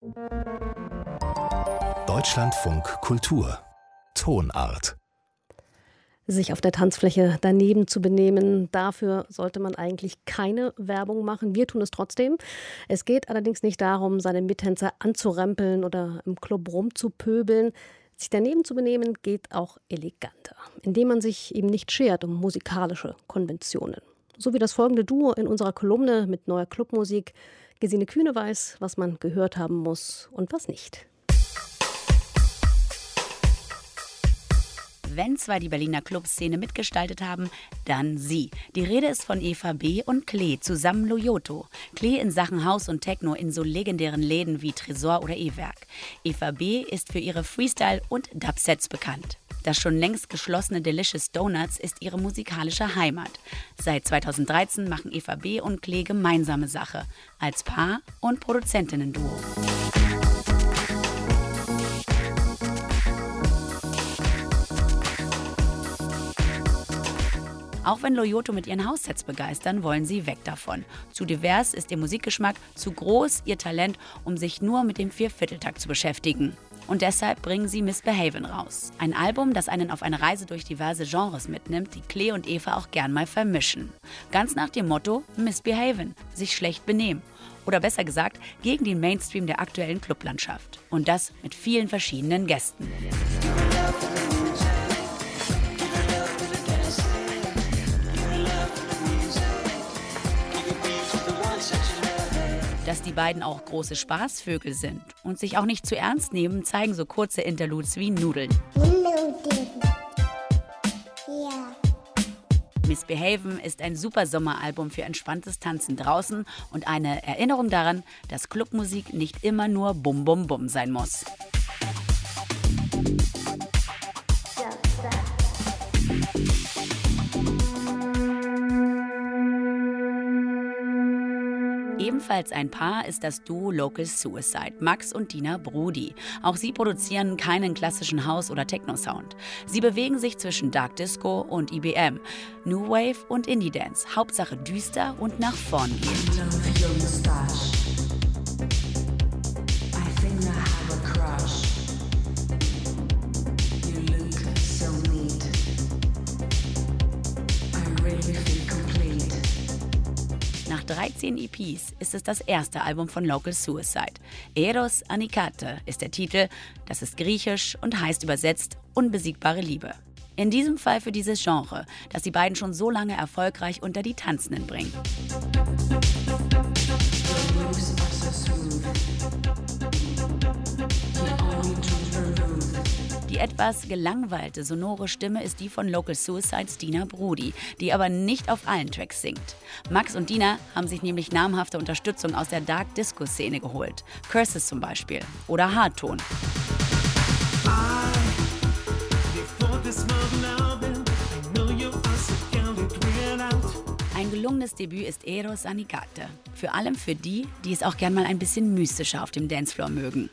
Deutschlandfunk Kultur Tonart. Sich auf der Tanzfläche daneben zu benehmen, dafür sollte man eigentlich keine Werbung machen. Wir tun es trotzdem. Es geht allerdings nicht darum, seine Mittänzer anzurempeln oder im Club rumzupöbeln. Sich daneben zu benehmen geht auch eleganter, indem man sich eben nicht schert um musikalische Konventionen. So wie das folgende Duo in unserer Kolumne mit neuer Clubmusik. Gesine Kühne weiß, was man gehört haben muss und was nicht. Wenn zwar die Berliner Clubszene mitgestaltet haben, dann sie. Die Rede ist von Eva B. und Klee, zusammen Loyoto. Klee in Sachen House und Techno in so legendären Läden wie Tresor oder E-Werk. Eva B. ist für ihre Freestyle- und Dubsets bekannt. Das schon längst geschlossene Delicious Donuts ist ihre musikalische Heimat. Seit 2013 machen Eva B. und Klee gemeinsame Sache. Als Paar und Produzentinnen-Duo. Auch wenn Loyoto mit ihren Haussets begeistern, wollen sie weg davon. Zu divers ist ihr Musikgeschmack, zu groß ihr Talent, um sich nur mit dem Viervierteltakt zu beschäftigen. Und deshalb bringen sie Misbehavin' raus. Ein Album, das einen auf eine Reise durch diverse Genres mitnimmt, die Klee und Eva auch gern mal vermischen. Ganz nach dem Motto Misbehavin', sich schlecht benehmen. Oder besser gesagt, gegen den Mainstream der aktuellen Clublandschaft. Und das mit vielen verschiedenen Gästen. Dass die beiden auch große Spaßvögel sind und sich auch nicht zu ernst nehmen, zeigen so kurze Interludes wie Nudeln. Misbehavin' ist ein super Sommeralbum für entspanntes Tanzen draußen und eine Erinnerung daran, dass Clubmusik nicht immer nur Bum Bum Bum sein muss. Ebenfalls ein Paar ist das Duo Local Suicide, Max und Dina Brudi. Auch sie produzieren keinen klassischen House- oder Techno-Sound. Sie bewegen sich zwischen Dark Disco und IBM, New Wave und Indie Dance. Hauptsache düster und nach vorn gehen. Nach 13 EPs ist es das erste Album von Local Suicide. Eros Anikate ist der Titel, das ist griechisch und heißt übersetzt unbesiegbare Liebe. In diesem Fall für dieses Genre, das die beiden schon so lange erfolgreich unter die Tanzenden bringen. Die etwas gelangweilte, sonore Stimme ist die von Local Suicides Dina Brudi, die aber nicht auf allen Tracks singt. Max und Dina haben sich nämlich namhafte Unterstützung aus der Dark-Disco-Szene geholt. Curses zum Beispiel oder Hardton. Ein gelungenes Debüt ist Eros Anikate. Vor allem für die, die es auch gern mal ein bisschen mystischer auf dem Dancefloor mögen.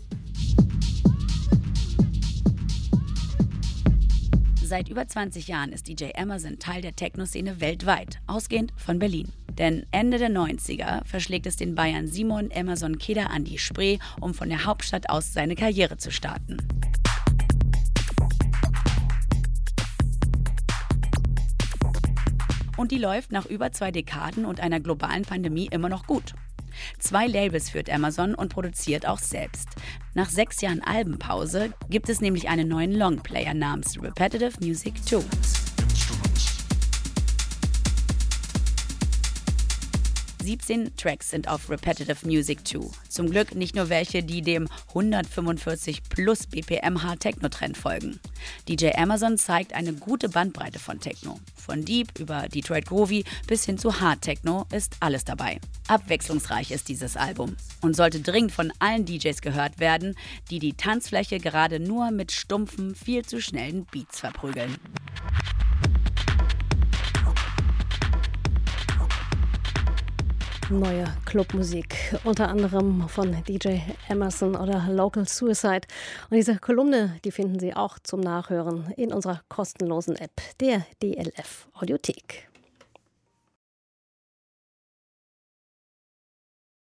Seit über 20 Jahren ist DJ Emerson Teil der Techno-Szene weltweit, ausgehend von Berlin. Denn Ende der 90er verschlägt es den Bayern Simon Emerson Keder an die Spree, um von der Hauptstadt aus seine Karriere zu starten. Und die läuft nach über 2 Dekaden und einer globalen Pandemie immer noch gut. 2 Labels führt Emerson und produziert auch selbst. Nach 6 Jahren Albenpause gibt es nämlich einen neuen Longplayer namens Repetitive Music 2. 17 Tracks sind auf Repetitive Music 2. Zum Glück nicht nur welche, die dem 145 plus BPM Hard-Techno-Trend folgen. DJ Emerson zeigt eine gute Bandbreite von Techno. Von Deep über Detroit Groovy bis hin zu Hard-Techno ist alles dabei. Abwechslungsreich ist dieses Album und sollte dringend von allen DJs gehört werden, die die Tanzfläche gerade nur mit stumpfen, viel zu schnellen Beats verprügeln. Neue Clubmusik, unter anderem von DJ Emerson oder Local Suicide. Und diese Kolumne, die finden Sie auch zum Nachhören in unserer kostenlosen App, der DLF Audiothek.